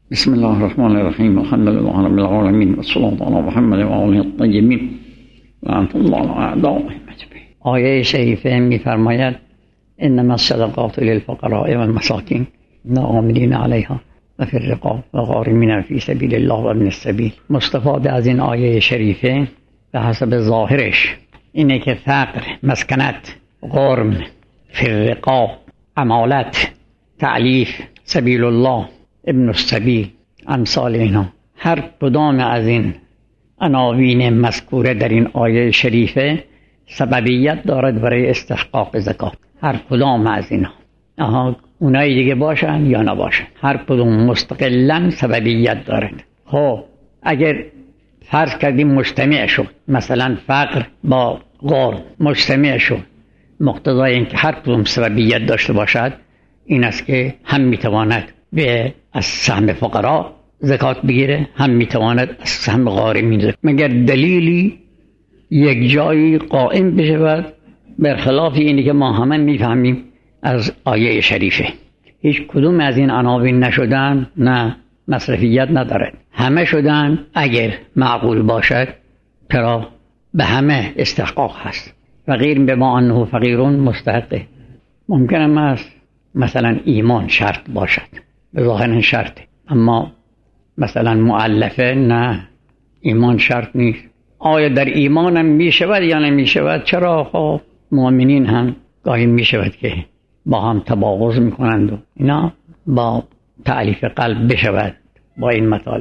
بسم الله الرحمن الرحیم. الحمد لله رب العالمین و صلی علی محمد و آله الطیبین لعنة الله علی اعدائهم اجمعین. آیه شریفه می‌فرماید انما الصدقات للفقراء والمساکین والعاملین علیها و فی الرقاب و غارمین فی سبیل الله و ابن السبیل. مستفاد از این آیه شریفه به حسب ظاهرش اینه که فقر، مسکنت، غرم، فی الرقاب، عمالت، تعلیف، سبیل الله، ابن السبیل، امثال اینا، هر کدام از این عناوین مذکوره در این آیه شریفه سببیت دارد برای استحقاق زکات. هر کدام از اینا، اونایی دیگه باشن یا نباشن، هر کدوم مستقلاً سببیت دارد. خب اگر فرض کردیم مجتمع شد، مثلا فقر با غرم مجتمع شد، مقتضای این که هر کدوم سببیت داشته باشد این است که هم میتواند به از سهم فقرا زکات بگیره، هم میتواند از سهم غارمین زکات، مگر دلیلی یک جایی قائم بشود برخلاف اینی که ما همه میفهمیم از آیه شریفه. هیچ کدوم از این عناوین نشدن نه مصرفیت ندارد، همه شدن اگر معقول باشد، چرا به همه استحقاق هست. فقیر به ما انه فقیرون مستحقه. ممکنه است مثلا ایمان شرط باشد، به ظاهر شرطه، اما مثلا مؤلفه نه، ایمان شرط نیست. آیا در ایمان هم می شود یا نمی شود؟ چرا؟ خب مؤمنین هم گاهی می شود که با هم تباغض می کنند و اینا، با تألیف قلب بشود با این مطالب.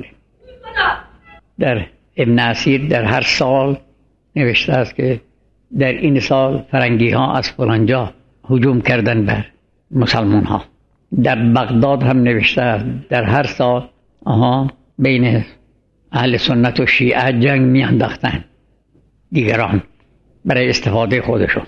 در ابن اسیر در هر سال نوشته است که در این سال فرنگی ها از فلانجا هجوم کردن بر مسلمان ها. در بغداد هم نوشته است در هر سال بین اهل سنت و شیعه جنگ می انداختن دیگران برای استفاده خودشون.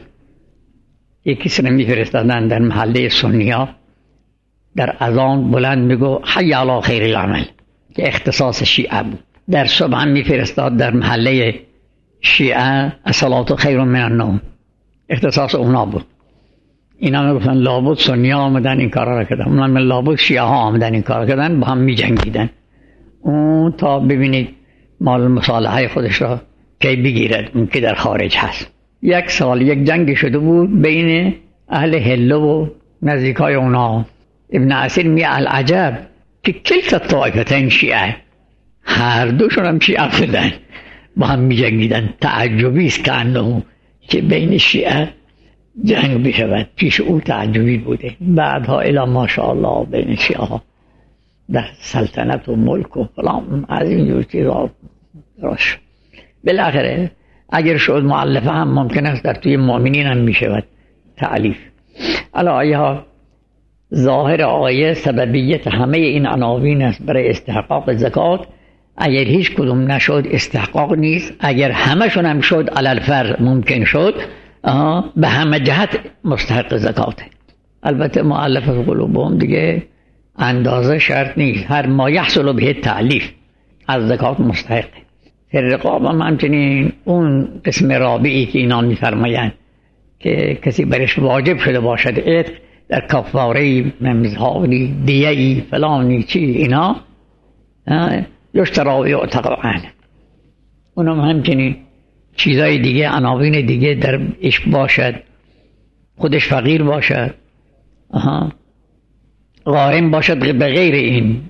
یکی سر می فرستادن در محله سنی ها، در اذان بلند میگو حی علی خیر العمل که اختصاص شیعه بود. در صبح هم می فرستاد در محله شیعه الصلاة خیر من النوم، اختصاص اونا بود. اینا میگفتن لابد سنی ها آمدن این کارا را کردن، اونا من لابد شیعه ها آمدن این کارا کردن، با هم می جنگیدن. اون تا ببینید مال مصالحه خودش را کی بگیرد، اون که در خارج هست. یک سال یک جنگ شده بود بین اهل هله و نزدیکای اونا. ابن اسیر می العجب که کلتا طایفتین شیعه، هر دوشون هم شیعه بودن، با هم می جنگیدن. تعجبی است که انه که بین شیعه جنگ بشود، پیش او تعجبی بوده. بعدها الا ماشاءالله بین شیعه ها در سلطنت و ملک و فلان از این جور چیزا راش. بالاخره اگر شد مؤلفه هم ممکن است در توی مؤمنین هم می شود تعلیف. الا آیه ها ظاهر آیه سببیت همه این عناوین است برای استحقاق زکات. اگر هیچ کدوم نشد استحقاق نیست، اگر همشون هم شد علل فرض ممکن شد، به همه جهت مستحق زکاته. البته مؤلفه قلوبهم دیگه اندازه شرط نیست، هر ما یحصل به تعلیف از زکات مستحقه. در رقاب هم همچنین اون قسم رابعی که اینا میفرمایند که کسی برش واجب شده باشد عتق در کفاره ممزهاری دیهی فلانی چی اینا یشترا و یعتق عنه. اونم همچنین چیزای دیگه عناوین دیگه در اش باشد، خودش فقیر باشد، غارم باشد به غیر این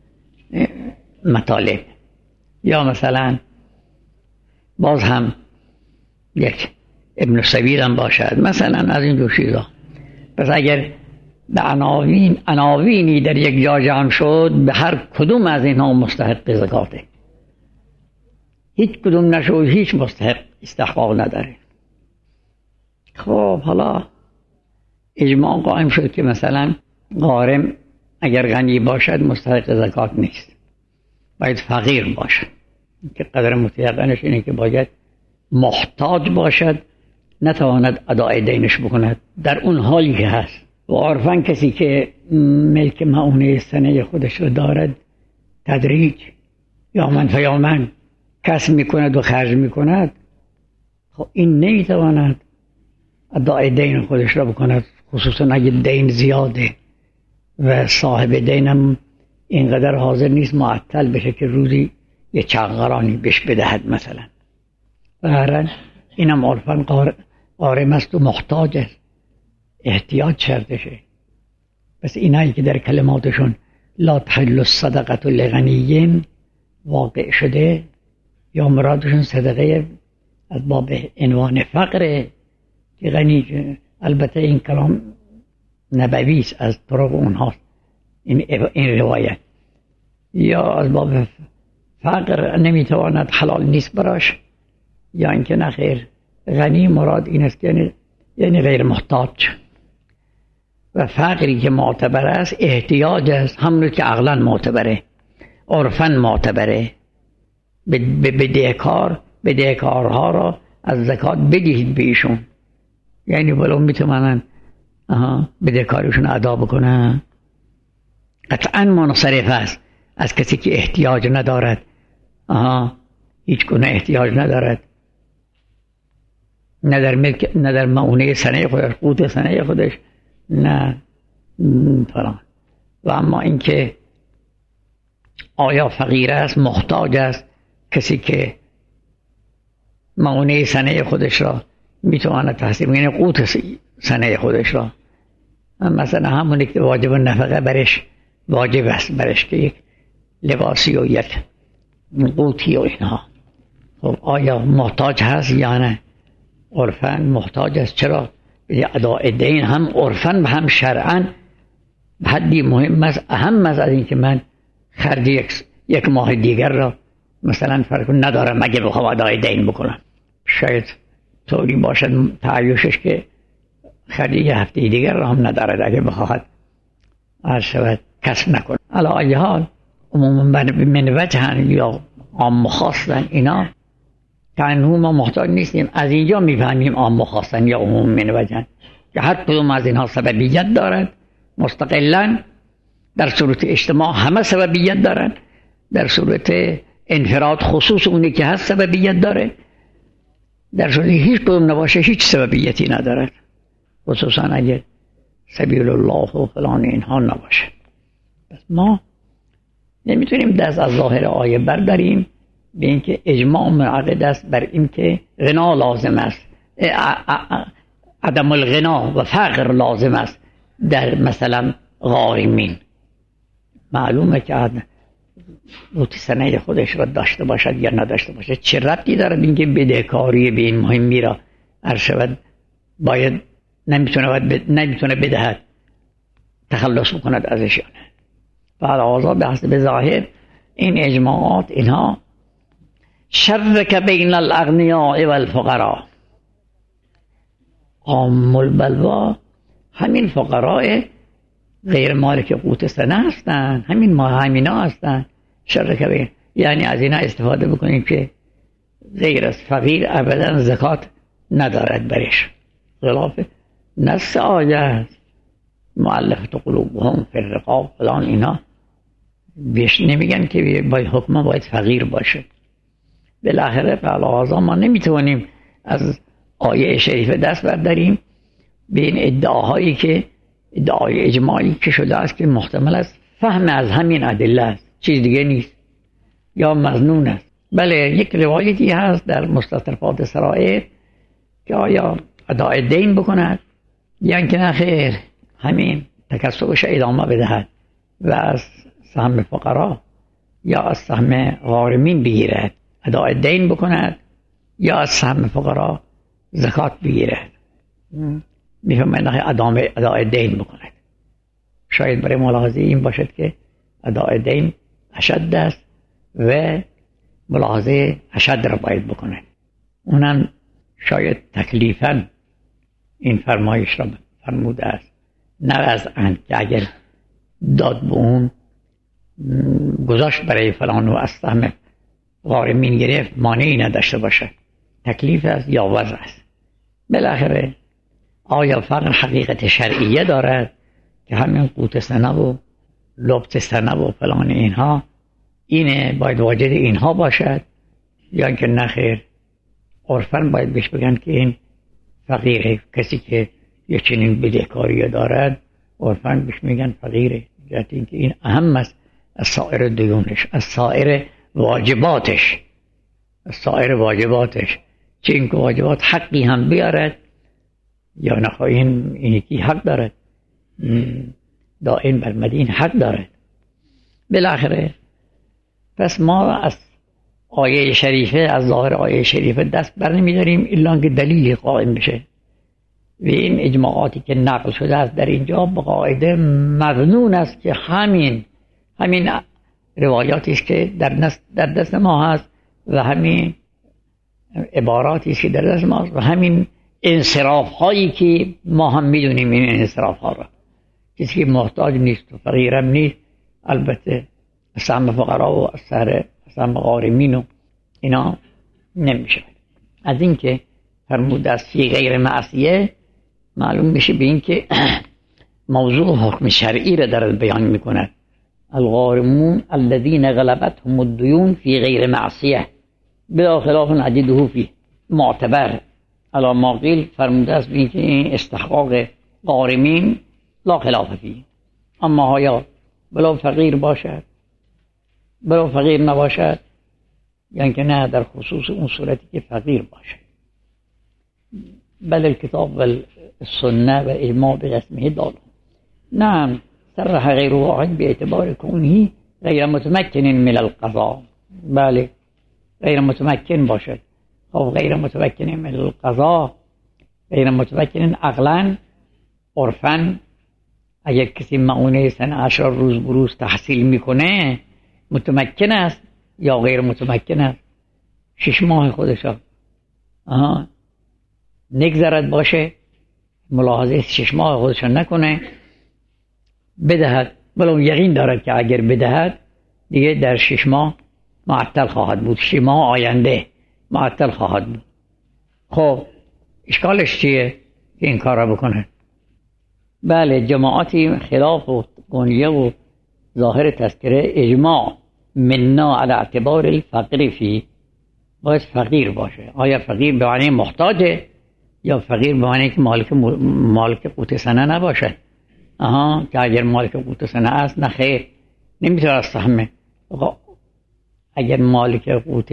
مطالب، یا مثلا باز هم یک ابن السبیل هم باشد، مثلا از این دو چیزا. پس اگر به عناوینی در یک جا جمع شد، به هر کدوم از اینها مستحق زکاته. هیچ کدوم نشد هیچ مستحق استحقاق نداره. خب حالا اجماع قائم شد که مثلا غارم اگر غنی باشد مستحق زکات نیست، باید فقیر باشد، که قدر متیقنش اینه که باید محتاج باشد، نتواند ادای دینش بکند در اون حالی که هست. و عرفاً کسی که ملک معونه سنه خودش رو دارد تدریج یا من فیامن کسب میکند و خرج میکند، خب این نمیتواند ادای دین خودش را بکند، خصوصا اگه دین زیاده و صاحب دینم اینقدر حاضر نیست معطل بشه که روزی یه چند قرانی بهش بدهد مثلا. و هرن اینم عرفاً قارم است و محتاج است، احتیاج شرطشه. پس اینایی که در کلماتشون لا تحل الصدقه لغنی واقع شده، یا مرادشون صدقه از باب عنوان فقر که غنی، البته این کلام نبوی است از طرق اونهاست این روایت، یا از باب فقر نمیتواند حلال نیست براش، یا اینکه نخیر غنی مراد این است که یعنی غیر محتاج. و فقری که معتبر است احتیاج است، همون که عقلا معتبره، عرفاً معتبره. بدهکارها را از زکات بدهید بهشون، یعنی ولو میتونن بدهکاریشون ادا بکنن. قطعاً منصرف است از کسی که احتیاج ندارد، هیچ گونه احتیاج ندارد، نه در معونه سنه خودش، قوت سنه خودش، نه فلان. و اما اینکه آیا فقیر است، محتاج است، کسی که معونه سنه خودش را میتواند تحصیل، یعنی قوت سنه خودش را، مثلا همونی که واجب نفقه برش واجب است برش که یک لباسی و یک قوتی و اینها، خب آیا محتاج هست یا نه؟ عرفاً محتاج است. چرا؟ اداء دین هم عرفاً و هم شرعاً حدی مهم است، اهم است از این که من خرج یک ماه دیگر را مثلا فرق ندارم اگه بخوام ادای دین بکنم. شاید طوری باشد تعیشش که خرج یه هفته دیگر را هم ندارد اگه بخواهد شود کسب نکنه. علی ای حال عموما من وجهن یا عام خاصن اینا تنها ما محتاج نیستیم. از اینجا میفهمیم عام خاصن یا عموم من وجهن که هر کدوم از اینها سببیت دارد مستقلاً. در صورت اجتماع همه سببیت دارن، در صورت انفراد خصوص اونی که هست سببیت داره، در صورت هیچ کدوم نباشه هیچ سببیتی ندارد، خصوصا اگر سبیل الله و فلان اینها نباشه. پس ما نمیتونیم دست از ظاهر آیه برداریم به اینکه اجماع منعقد است بر اینکه غنا لازم است، عدم الغنا و فقر لازم است در مثلا غارمین. معلومه که قوت سنه خودش را داشته باشد یا نداشته باشد، چه ربطی دارد اینکه بدهکاری به این مهمی را شود باید نمیتونه بدهد تخلص بکند ازش. فعلا به حسب ظاهر این اجماعات اینها شرک بین الاغنیاء والفقراء، عام البلوا همین فقراء غیر مالک قوت سنه هستن، همینا هستن. شرک بین یعنی از اینا استفاده بکنیم که غیر از فقیر ابدا زکات ندارد برش، خلاف نص آیه مؤلفة قلوبهم فی الرقاب فلان اینا بیش نمیگن که باید حکم باید فقیر باشه. بالاخره فعلا ما نمیتونیم از آیه شریف دست برداریم به این ادعاهایی که ادعای اجماعی که شده است که محتمل است فهم از همین ادله است، چیز دیگه نیست یا مظنون است. بله یک روایتی هست در مستطرفات سرائر که آیا ادای دین بکند یا اینکه نه خیر همین تکسبش ادامه بدهد و از سهم فقرا یا از سهم غارمین بگیرد، ادای دین بکند یا از سهم فقرا زکات بگیرد. میفهمه نه ادای دین بکند. شاید برای ملاحظه این باشد که ادای دین اشد است و ملاحظه اشد را باید بکند. اونم شاید تکلیفاً این فرمایش را فرموده است، نه از ان که اگر داد به اون گذاشت برای فلان و از سهم غارمین گرفت مانعی نداشته باشه. تکلیف است یا وضع است. بالاخره آیا فقر حقیقت شرعیه دارد که همین قوت سنه و لبس سنه و فلان اینها اینه باید واجد اینها باشد یا که نخیر عرفاً باید بهش بگن که این فقیره. کسی که یه چنین بدهکاری دارد عرفاً بهش میگن فقیره، جهت اینکه این اهم است از سایر دیونش، از سایر واجباتش، از سایر واجباتش. چه این که واجبات حقی هم بیارد یا نخواهی این یکی حق دارد، دائم بر مدین حق دارد. بالاخره پس ما از آیه شریفه، از ظاهر آیه شریفه دست بر نمیداریم الا که دلیل قائم بشه. و این اجماعاتی که نقل شده است در اینجا به قاعده مظنون است که همین روایاتی است که در دست ما هست و همین عباراتی است که در دست ما هست و همین انصراف هایی که ما هم میدونیم این انصراف ها را. کسی که محتاج نیست و فقیرم نیست، البته سهم فقرا و سهم غارمین و اینا نمیشه. از این که فرمود است فی غیر معصیه معلوم میشه به این که موضوع حکم شرعی را در بیان میکند. الغارمون الذین غلبتهم الدیون فی غیر معصیه بلا خلاف نجده فی معتبر علی ما قیل. فرموده است به این که این استحقاق غارمین لا خلاف فی، اما آیا بلا فقیر باشد بلا فقیر نباشد، یعنی که نه در خصوص اون صورتی که فقیر باشد. بل الكتاب و السنه و اجماع به رسمه داله. نعم صرح غیر واحد به اعتبار کونه غیر متمکن من القضاء. بله غیر متمکن باشد. خب غیر متمکن من القضاء، غیر متمکن عقلا عرفا. اگر کسی معونه صنعه‌اش را روز بروز تحصیل میکنه متمکن است یا غیر متمکن است؟ 6 ماه خودش نگذرد باشه، ملاحظه 6 ماه خودش نکنه، بدهد، ولو یقین دارد که اگر بدهد دیگه در 6 ماه معطل خواهد بود، 6 ماه آینده معطل خواهد بود. خب اشکالش چیه که این کار را بکنه؟ بله جماعتی خلاف و قنیه و ظاهر تذکره اجماع مننا علی اعتبار الفقر فی، باید فقیر باشه. آیا فقیر به معنی محتاجه یا فقیر به معنی که مالک قوت سنه نباشه؟ که اگر مالک قوت سنه است نه خیر، نمیتونه از سهمه. اگر مالک قوت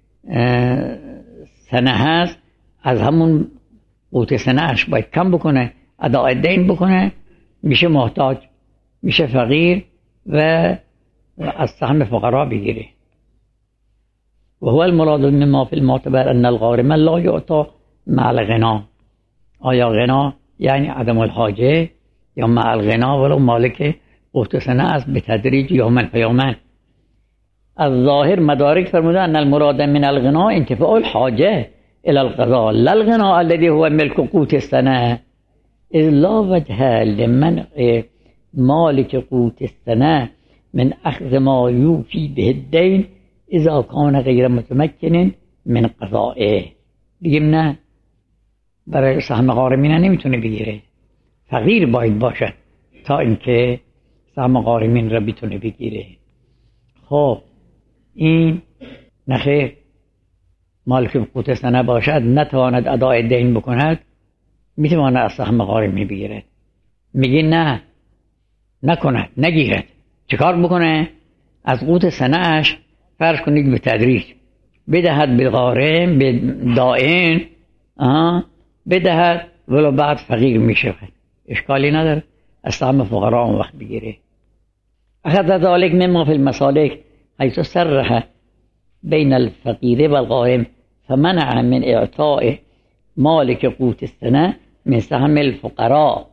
سنه هست از همون قوت سنه اش باید کم بکنه، اداء دین بکنه، میشه محتاج، میشه فقیر و از سهم فقرا بگیره. و هو المراد مما فی المعتبر ان الغارم لا یعطى مع الغنا. آیا غنا یعنی عدم الحاجه یا مع الغنا ولو مالک قوت سنه است به تدریج یوما فیوما. الظاهر مدارک فرموده ان المراد من الغنا انتفاع الحاجه الى القضاء لا الغنا الذي هو ملك قوت السنه، اذ لا وجه لمنع مالك قوت السنه من اخذ ما یوفی به الدین اذا کان غیر متمکن من قضائه. بگیم نه، برای سهم غارمین نمیتونه بگیره، فقیر باید باشد تا اینکه سهم غارمین را بتونه بگیره. خب این نخیر، مالک قوت سنه باشد نتواند اداء دین بکند، میتواند از سهم غارمین بگیره. میگی نه نکند، نگیرد. چیکار بکنه؟ از قوت سنه اش فرض کنید به تدریج بدهد به غارم، به دائن بدهد، ولو بعد فقیر میشه، اشکالی نداره، از سهم فقرا اون وقت بگیره. اخذ ذلك مما في المسالك حيث صرح بين الفقير والغارم فمنع من اعطاء مالك قوت السنه من سهم الفقراء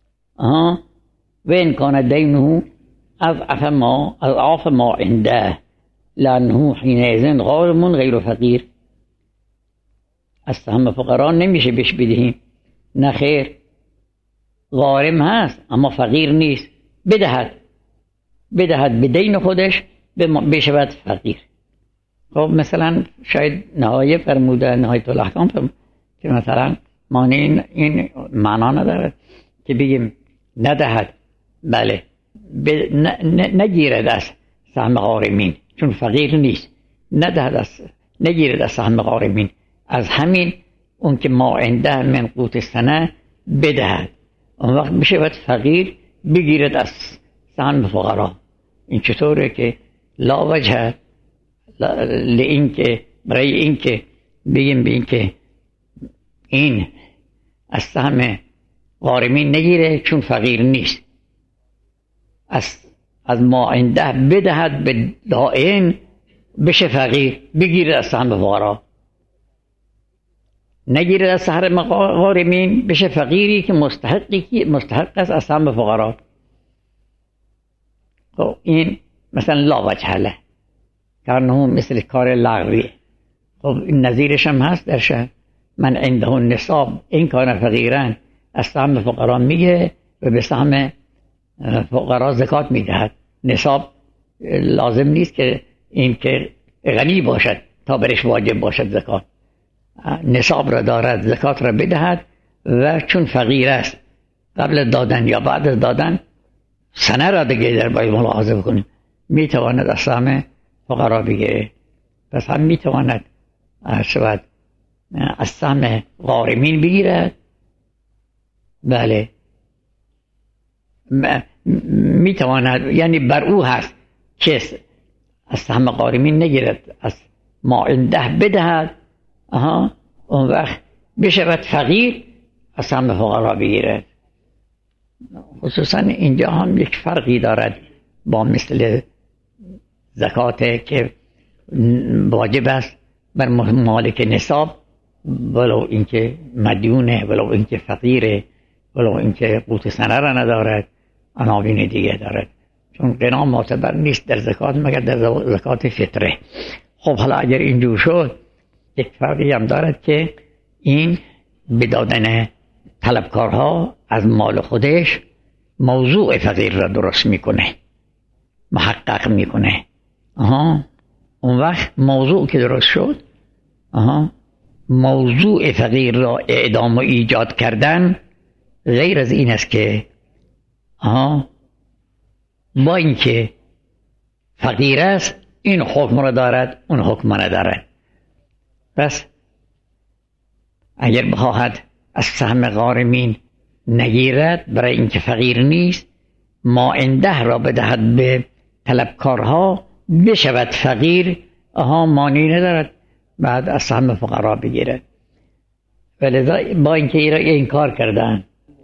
وإن كان دينه أضعاف ما عنده لأنه حينئذ غارم غير فقير. از سهم فقرا نمیشه بهش بدهیم، نه خیر، غارم هست اما فقیر نیست، بدهد به دین خودش بشود فقیر. خب مثلا شاید نهایه فرموده، نهایت الاحکام فرموده که مثلا معنی این معنا نداره که بگیم ندهد، بله نگیرد از سهم غارمین چون فقیر نیست، نگیرد از سهم غارمین، از همین اون که ما عنده من قوت السنه بدهد، اون وقت بشود فقیر بگیرد از سهم فقرا. این چطوره که لا وجه که برای این که بگیم به این که این از سهم غارمین نگیره چون فقیر نیست، از ما عنده بدهد به دائن بشه فقیر، بگیره از سهم فقرا، نگیره از سهم غارمین بشه فقیری که مستحق است از سهم فقرا. خب این مثلا لا وجه له، کارنه مثل کار لغویه. خب این نظیرش هم هست در شهر، من عنده النصاب این کار فقیران از سهم فقرا میگه و به سهم فقرا زکات میدهد. نصاب لازم نیست که این که غنی باشد تا برش واجب باشد زکات، نصاب را دارد زکات را بدهد و چون فقیر است قبل دادن یا بعد از دادن سنه را دیگه در باید ملاحظه بکنیم میتواند از سهم فقرا بگیره. پس هم میتواند از سهم غارمین بگیرد، بله میتواند، یعنی بر او هست که از سهم غارمین نگیرد، از ما عنده بدهد، اون وقت بشود فقیر از سهم فقرا بگیرد. خصوصا اینجا هم یک فرقی دارد با مثل زکات که واجب است بر مالک نصاب، ولو اینکه مدیونه، ولو اینکه فقیره، ولو اینکه قوت سنه را ندارد، عناوین دیگه دارد، چون غنا معتبر نیست در زکات مگر در زکات فطره. خب حالا اگر اینجور شد یک فرقی هم دارد که این به دادن طلبکارها از مال خودش موضوع فقیر را درست میکنه، محقق میکنه. اون وقت موضوع که درست شد، موضوع فقیر را اعدام و ایجاد کردن غیر از این است که با اینکه فقیر است این حکم را دارد اون حکم را ندارد. پس اگر بخواهد از سهم غارمین نگیرد برای اینکه فقیر نیست، ما عنده را بدهد به طلبکارها بشود فقیر، مانی ندارد بعد از سهم فقرا بگیرد. ولذا با اینکه این کار کردن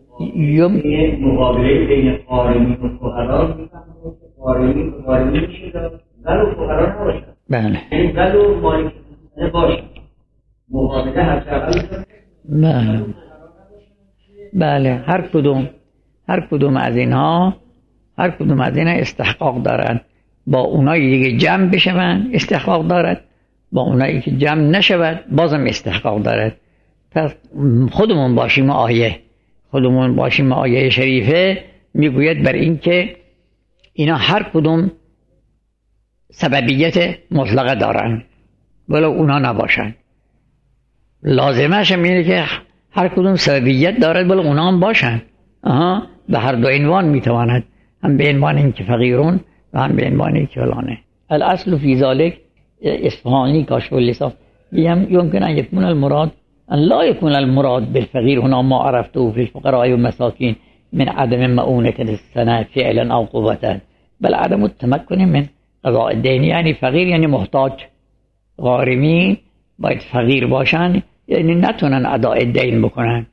مقابله بین غارمین و فقرا، غارمین شده ولو فقرا نباشد، بله یعنی ولو مالک باشد مقابله هر بله هر کدوم از اینها استحقاق دارند. با اونایی دیگه جمع بشوند استحقاق دارد، با اونایی که جمع نشود بازم استحقاق دارد. پس خودمون باشیم آیه شریفه میگوید بر این که اینا هر کدوم سببیت مطلقه دارن ولو اونا نباشن. لازمش هم اینه که هر کدوم سببیت دارد ولو اونا هم باشن. به هر دو عنوان میتواند، هم به عنوان این که فقیرون و هم به عنوان این که فلانه. الاصل فی ذلک اصفهانی کاشف اللسان يمكن أن يكون المراد أن لا يكون المراد بالفقير هنا ما عرفته في الفقراء والمساكين من عدم مؤونة السنة فعلا أو قوة، بل عدم التمكن من قضاء الدين. یعنی فقیر یعنی محتاج، غارمین باید فقیر باشن یعنی نتونن اداء دین بکنن،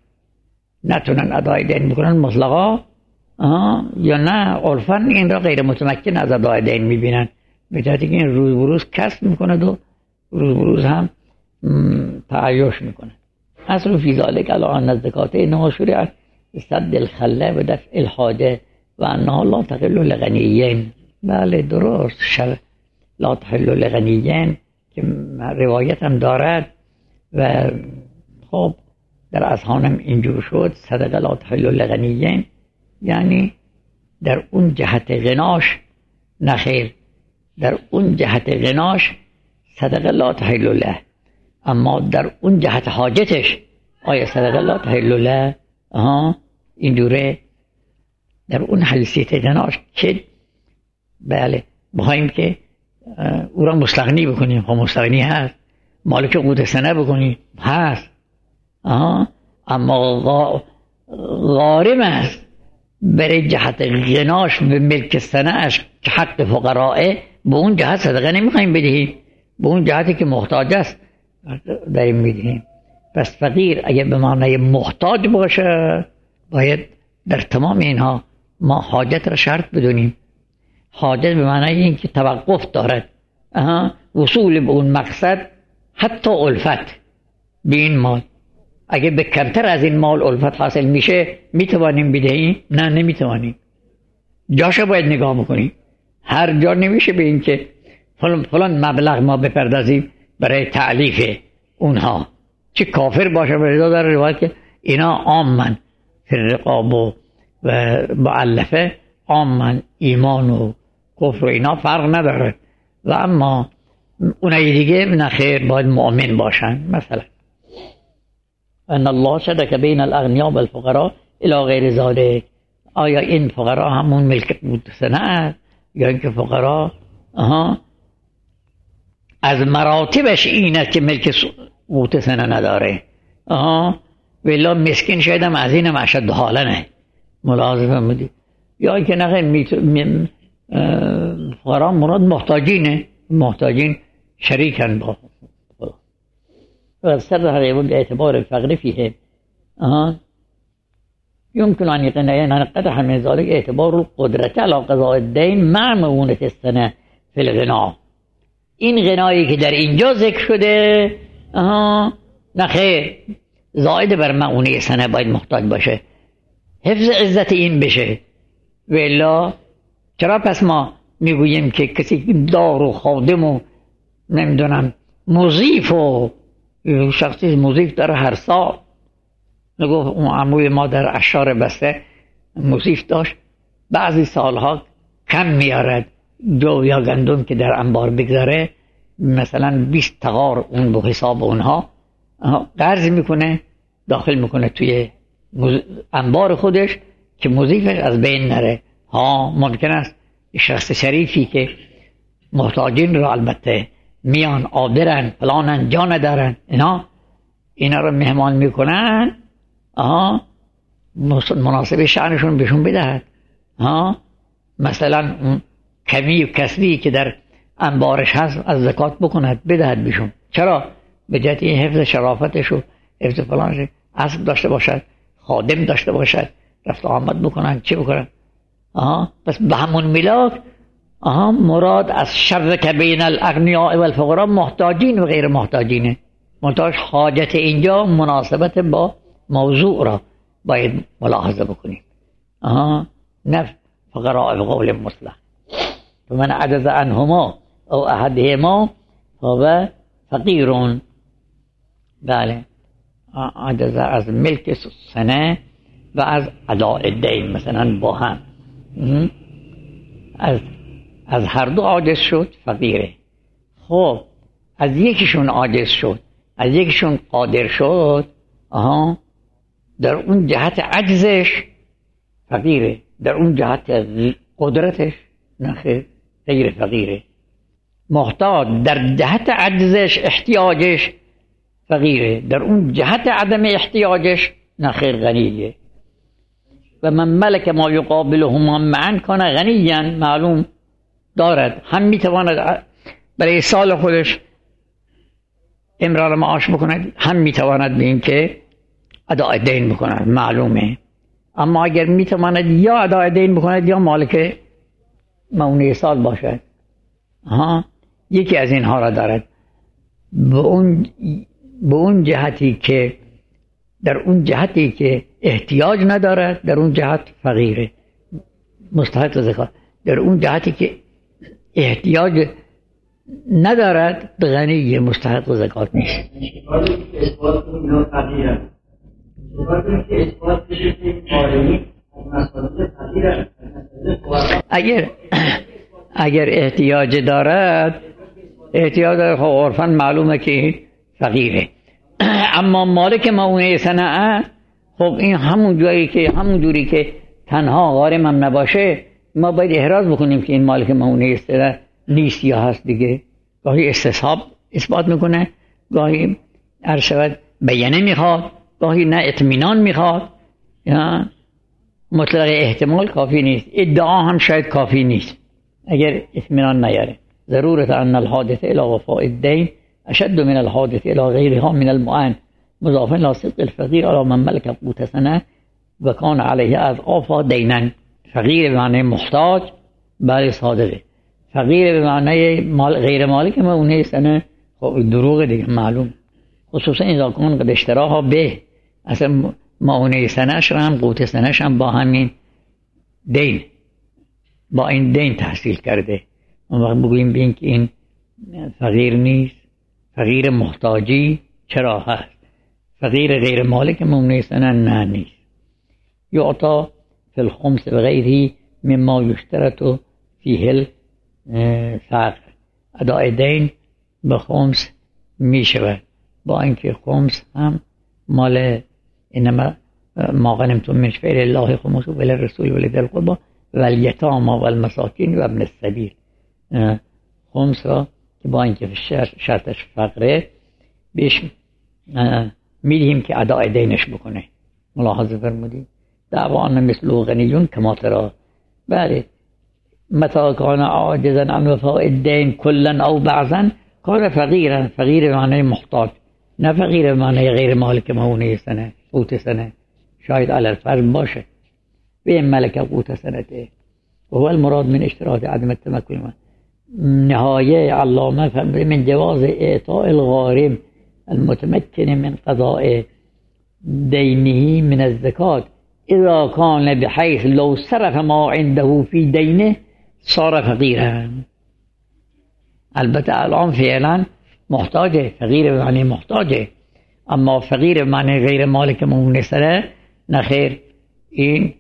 مطلقا یا نه عرفاً این را غیر متمکن از اداء دین میبینن، به جهتی که این روز بروز کسب میکند و روز بروز هم تعیش میکنه. اصل فی ذلک علی ان الزکات انها شرعت لسد الخله و دفع الحاجه و انها لا تحل للغنیین. بله درست، لا تحل للغنیین که روایت هم دارد و خب در اذهانم اینجور شد صدقه لا تحل للغنیین، یعنی در اون جهت غناش نخیر، در اون جهت غناش صدقه لا تحل له، اما در اون جهت حاجتش آیا صدقه لا تحل له؟ این دوره در اون حیثیت غناش که بله بخوایم که او را مستغنی بکنیم، خب مستغنی هست، مالک قوت سنه بکنیم هست، اما غارم است برای جهت غناش به ملک سنهش که حق فقرائه، به اون جهت صدقه نمیخوایم بدهیم، به اون جهتی که محتاج است داریم میدهیم. پس فقیر اگه به معنای محتاج باشه، باید در تمام اینها ما حاجت را شرط بدونیم. حاجت به معنای این که توقف دارد، وصول به اون مقصد، حتی الفت به این مال. اگه به کمتر از این مال الفت حاصل میشه میتوانیم بدهیم؟ نه، نمیتوانیم. جاشو باید نگاه میکنیم. هر جا نمیشه به این که فلان مبلغ ما بپردازیم برای تعلیف اونها، چه کافر باشه. برای در روایت که اینا عامن فی الرقاب و معلفه، عامن ایمان و کفر و اینا فرق نداره، و اما اونای دیگه نخیر باید مؤمن باشن. مثلا ان الله شدک بین الاغنیاء و الفقراء الی غیر ذلک. آیا این فقرا همون ملک قوت سنه است، یا اینکه فقرا از مراتبش اینه که ملک قوت سنه نداره؟ ولی مسکین شاید هم از اینم اشد حالا نه، ملاحظه فرمودید؟ یا اینکه نخیر فقرا مراد محتاجینه، محتاجین شریکن با سر هذا باعتبار الفقر فيه يمكن أن ينقطع من ذلك اعتبار القدرة على قضاء الدين مع مؤونة السنة في الغنا. این غنایی که در اینجا ذکر شده نخیر زائد بر مؤونة سنه باید محتاج باشه، حفظ عزت این بشه. و الا چرا پس ما میگوییم که کسی دار و خادم و نمیدونم مضیف و شخصی مضیف داره هر سال؟ نگفت اون عموی ما در اشعار بسته مضیف داشت، بعضی سالها کم میارد دو یا گندم که در انبار بگذاره، مثلا 20 تغار اون به حساب اونها قرض میکنه داخل میکنه توی انبار خودش که مضیفش از بین نره. ممکن است شخص شریفی که محتاجین رو البته میان آدرن فلانن جا ندارن، اینا رو مهمان میکنن، مناسب شأنشون بهشون بدهد. مثلا کمی و کسری که در انبارش هست از زکات بکند بدهد بهشون. چرا؟ به جهت این حفظ شرافتش و حفظ فلانش، اسب داشته باشد، خادم داشته باشد، رفت آمد بکنن، چه بکنن. پس به همون ملاک مراد از شرک بین الاغنیاء و الفقراء محتاجین و غیر محتاجینه. منتهاش حاجت اینجا مناسبت با موضوع را باید ملاحظه بکنیم. نه فقراء بقول مطلق. فمن عجز عنهما او احدهما فهو فقیر. بله، عجز از ملک سنه و از اداء دین مثلا با هم از هر دو عاجز شد فقیره. خب از یکیشون عاجز شد، از یکیشون قادر شد، در اون جهت عجزش فقیره، در اون جهت قدرتش نخیر غیر فقیره. محتاج در جهت عجزش احتیاجش فقیره، در اون جهت عدم احتیاجش نخیر غنیه. و من ملک ما یقابلهما معا کان غنیا، معلوم دارد هم میتواند برای سال خودش امرار معاش بکند، هم میتواند به این که اداء دین بکند، معلومه. اما اگر میتواند یا اداء دین بکند یا مالک مؤونه سال باشد، یکی از اینها را دارد. به اون جهتی که در اون جهتی که احتیاج ندارد، در اون جهت فقیره مستحق زکات. در اون جهتی که احتیاج ندارد غنی مستحق زکات نیست. اگر احتیاج دارد، خب عرفاً معلومه که فقیره. اما مالک مؤونه صنعه، خب این همون جوری که تنها غارم هم نباشه، ما باید احراز بکنیم که این مالک مؤونه صنعه نیست یا هست دیگه. گاهی استصحاب اثبات میکنه، گاهی ارشد بیانه میخواد، گاهی نه اطمینان میخواد. مطلق احتمال کافی نیست، ادعا هم شاید کافی نیست. اگر اطمینان نیاره. ضرورت ان الحادث الى وفاء الدین اشد من الحادث الى غیرها من المعان مضافا الى صدق الفقیر على من ملک قوت سنه و کان علیه اضعاف دینا. فقیر به معنی محتاج بله صادقه، فقیر به معنی غیر مالک مؤونه سنه خب دروغ دیگه معلوم، خصوصا اذا کان قد اشتراها به اصلا مؤونه سنهش هم قوت سنهش هم با همین دین، با این دین تحصیل کرده. اون وقت بگوییم بین که این فقیر نیست، فقیر محتاجی چرا هست، فقیر غیر مالک مؤونه سنه نه نیست. یعطا فی الخمس و غیره مما یشترط فیه الفقر. اداء دین به خمس می شود، با اینکه خمس هم مال انما ما غنمتم من شعائر الله خمسه وللرسول ولذی القربى والیتامی والمساکین و ابن السبیل. خمس را که با اینکه شرطش فقره بهش میدیم که اداء دینش بکنه. ملاحظه فرمودید دعوان مثل غنیون کما ترى. بله متى كان عاجزا عن وفاء الدين كلا او بعضا كان فقيرا. فقیر به معنی محتاج، نه فقیر به معنی غیر مالک مؤونه سنه قوت سنه، شاید علی الفرض باشه به ملک قوت سنته و هو المراد من اشتراط عدم التمكن. نهایه علامه فرموده من جواز اعطاء الغارم المتمكن من قضاء دینه من الزکات اذا كان بحيث لو صرف ما عنده في دینه صار فقیرا. البته الان فعلا محتاجه، فقیر به معنی محتاجه، اما فقیر به معنی غیر مالک مؤونه سنه نخیر این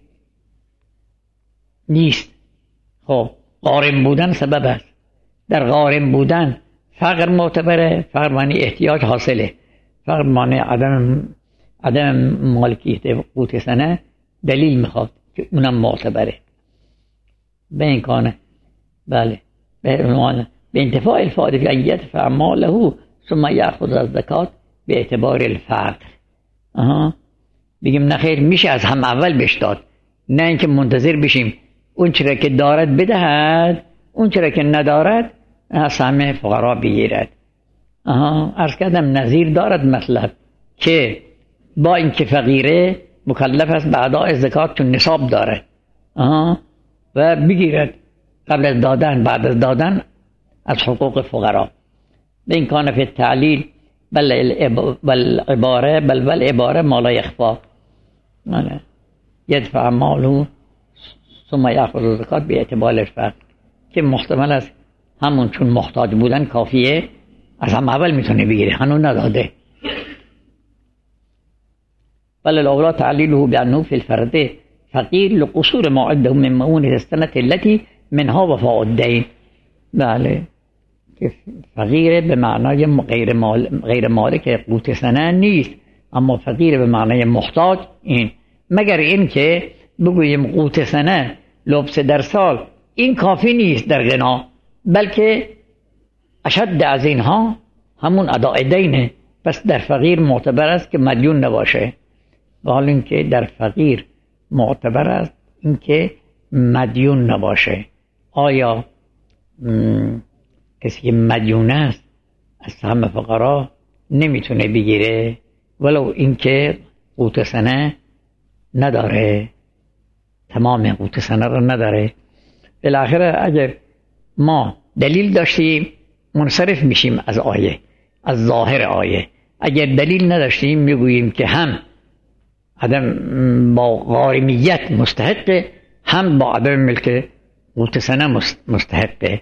نیست. خب غارم بودن سبب است، در غارم بودن فقر معتبره، فقر معنی احتیاج حاصله، فقر معنی عدم مالکیت قوت سنه دلیل میخواد که اونم معتبره. به این کانه بله به انتفاع الفائده فی ان یدفع ماله ثم یأخذ الزکات به اعتبار الفقر. بگیم نخیر میشه از هم اول بهش داد، نه اینکه منتظر بشیم اون چرا که دارد بدهد، اون چرا که ندارد از همه فقرا بگیرد. عرض کردم نظیر دارد مطلب که با اینکه فقیره مکلف است به اداء زکات چون نصاب داره و بگیرد قبل از دادن بعد از دادن از حقوق فقرا. به این کانه فی تعلیل بل العباره ما لا یخفا یدفع ماله ثم یأخذ الزکات به اعتبار الفقر که محتمل است همون چون محتاج بودن کافیه از هم اول میتونه بگیره، هنوز نداده. بل الاولا تعلیله بانه فی الفرد فقیر لقصور ما عنده من مؤونه السنه التي منها وفاء الدین. بله که فقیر به معنای غیر مالک قوت سنه نیست، اما فقیر به معنای محتاج این، مگر این که بگوییم قوت سنه لبس در سال این کافی نیست در غنا، بلکه اشد از اینها همون اداء دینه. پس در فقیر معتبر است که مدیون نباشه، و حال اینکه در فقیر معتبر است اینکه مدیون نباشه. آیا کسی که مدیون است از همه فقرا نمیتونه بگیره ولو اینکه قوت سنه نداره، تمام قوت سنه رو نداره؟ بالاخره اگر ما دلیل داشتیم منصرف میشیم از آیه، از ظاهر آیه. اگر دلیل نداشتیم میگوییم که هم عدم با غارمیت مستحقه، هم با عدم ملک قوت سنه مستحقه.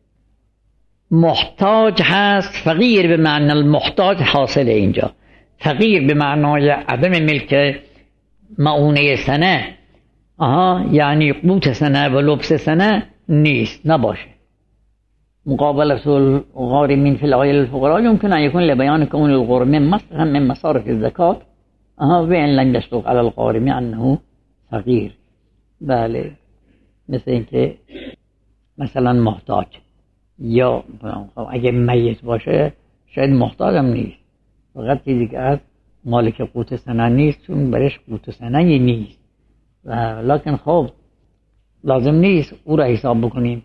محتاج هست، فقیر به معنی المحتاج حاصل اینجا، فقیر به معنای عدم ملک مؤونه سنه یعنی قوت سنه و لبس سنه نیست، نباشه. مقابلة الغارمين في العيال الفقراء يمكن أن يكون لبيان كون الغرم مصرفا من مصارف الزكاة وإن لم يصدق على الغارم أنه فقير. بله مثل اینکه مثلا محتاج یا اگه میت باشه شاید محتاج هم نیست، فقط چیزی که از مالک قوت سنه نیست چون برش قوت سنه نیست، لکن خب لازم نیست او را حساب بکنیم.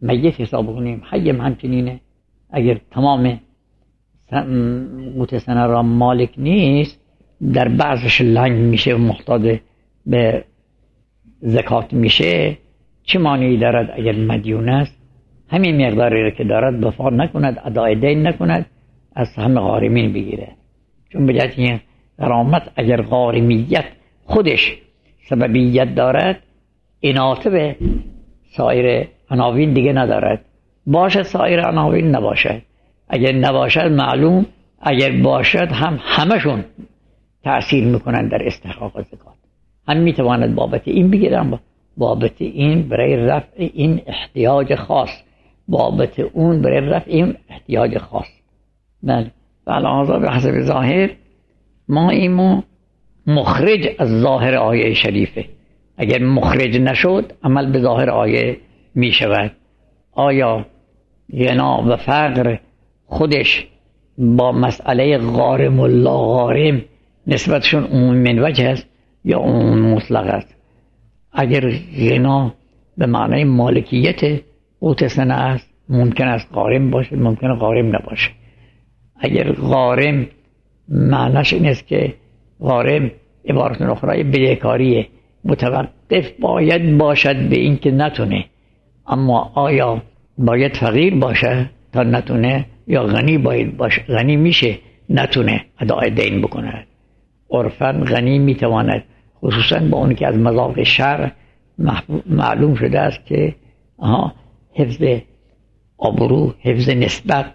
میت حساب کنیم، حی همچنینه. اگر تمام قوت سنه را مالک نیست، در بعضش لنگ میشه و محتاج به زکات میشه، چه مانعی دارد اگر مدیون است همین مقداری را که دارد وفا نکند، ادای دین نکند، از سهم غارمین بگیره؟ چون به جهت این غرامت اگر غارمیت خودش سببیت دارد، اناطه به سایر عناوین دیگه ندارد. باشد سایر عناوین نباشد، اگر نباشد معلوم، اگر باشد هم همشون تأثیر میکنن در استحقاق زکات. هم میتواند بابت این بگیرن، بابت این برای رفع این احتیاج خاص، بابت اون برای رفع این احتیاج خاص. بله، فالعاذا به حسب ظاهر ما ایمو مخرج از ظاهر آیه شریفه. اگر مخرج نشد عمل به ظاهر آیه می شود. آیا غنا و فقر خودش با مسئله غارم و لا غارم نسبتشون عموم من وجه است یا عموم مطلق است؟ اگر غنا به معنای مالکیت قوت سنه است ممکن است غارم باشه، ممکن غارم نباشه. اگر غارم معنیش این است که غارم عبارت اخرى بدهکاریه، متوقف باید باشد به این که نتونه. اما آیا باید فقیر باشه تا نتونه یا غنی باید باشه؟ غنی میشه نتونه ادای دین بکنه. عرفاً غنی میتواند، خصوصاً با اون که از مذاق شرع معلوم شده است که حفظ آبرو، حفظ نسبت،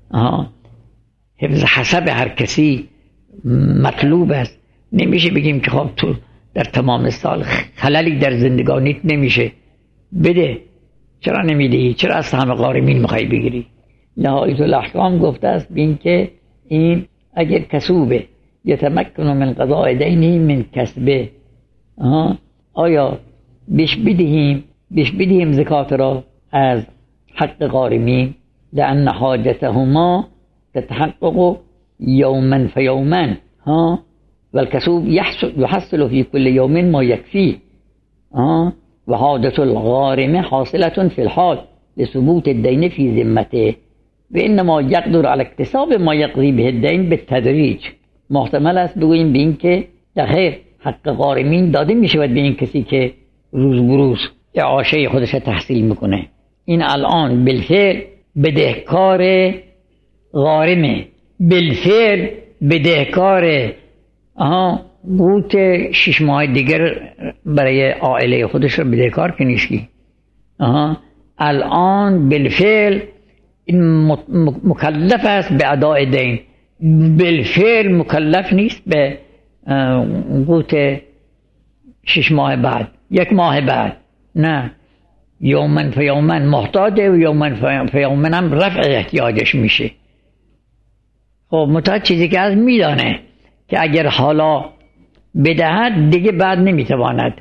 حفظ حسب هر کسی مطلوب است. نمیشه بگیم که خب تو در تمام سال خللی در زندگانیت نمیشه، بده. چرا نمیدهی؟ چرا از سهم غارمین میخوای بگیری؟ نهایت الاحکام گفته است بین که این اگر کسوبه یتمکن من قضاء دینه من کسبه، آیا بیش بدهیم زکات را از حق غارمین، لأن حاجتهما تتحقق یوما فیوما، والكسوب يحصل في كل يوم ما يكفيه، وحاجة الغارم حاصلة في الحال لثبوت الدين في ذمته، وإنما يقدر على اكتساب ما يقضي به الدين بالتدریج. محتمل است بگوییم به این که در خیر حق غارمین داده می شود به این کسی که روز بروز اعاشه خودش تحصیل میکنه. این الان بالفعل بدهکار غارمه، بالفعل بدهکار قوت 6 ماه دیگر برای عائله خودش رو بدهکار که نیستی. الان بالفعل این مکلف است به ادای دین، بالفعل مکلف نیست به قوت 6 ماه بعد، 1 ماه بعد، نه، یومن فیومن محتاجه و یومن فیومن هم رفع احتیاجش میشه. خب متأ چیزی که از میدانه که اگر حالا بدهد دیگه بعد نمیتواند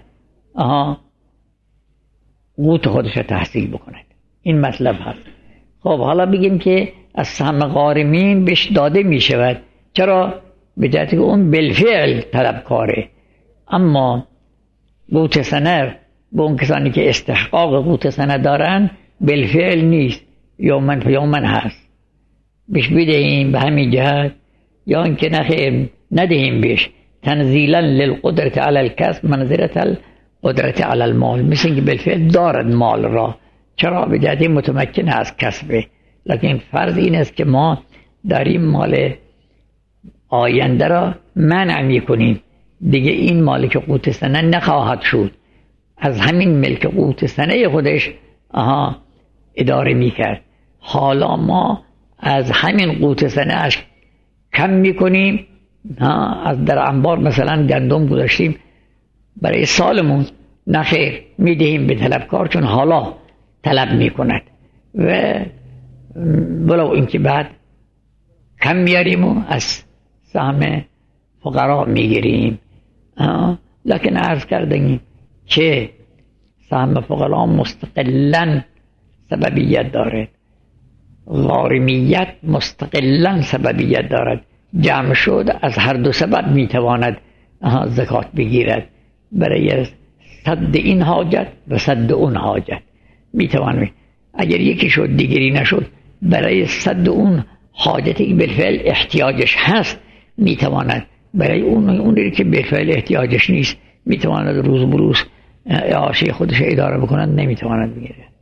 قوت خودش رو تحصیل بکند. این مطلب هست. خب حالا بگیم که از سهم غارمین بهش داده میشود. چرا؟ به جهتی که اون بالفعل طلبکاره، اما قوت سنه به اون کسانی که استحقاق قوت سنه دارن بالفعل نیست، یومن فیومن هست. بهش بدهیم به همین جهت، یا اینکه نخیر ندهیم بهش، تنزیلا للقدرت علی الکسب منزلت القدرت علی المال، مثل اینکه بالفعل دارد مال را. چرا؟ به جهتی متمکن از کسبه. لکن فرض این است که ما داریم مال آینده را منع میکنیم، دیگه این مالک قوت سنه نخواهد شد، از همین ملک قوت سنه خودش اداره میکرد. حالا ما از همین قوت سنه اش کم میکنیم، از در انبار مثلا گندم گذاشتیم برای سالمون، نخیر میدهیم به طلبکار چون حالا طلب میکند، و ولو اینکه بعد کم میاریم و از سهم فقرا میگیریم. لکن عرض کردیم که سهم فقرا مستقلا سببیت دارد، غارمیت مستقلا سببیت دارد. جمع شد از هر دو سبب میتواند زکات بگیرد، برای سد این حاجت و سد اون حاجت میتواند. اگر یکی شد دیگری نشد، برای سد اون حاجتی که بالفعل احتیاجش هست میتواند، برای اونی که بالفعل احتیاجش نیست میتواند روز بروز اعاشه خودش اداره بکند، نمیتواند بگیره.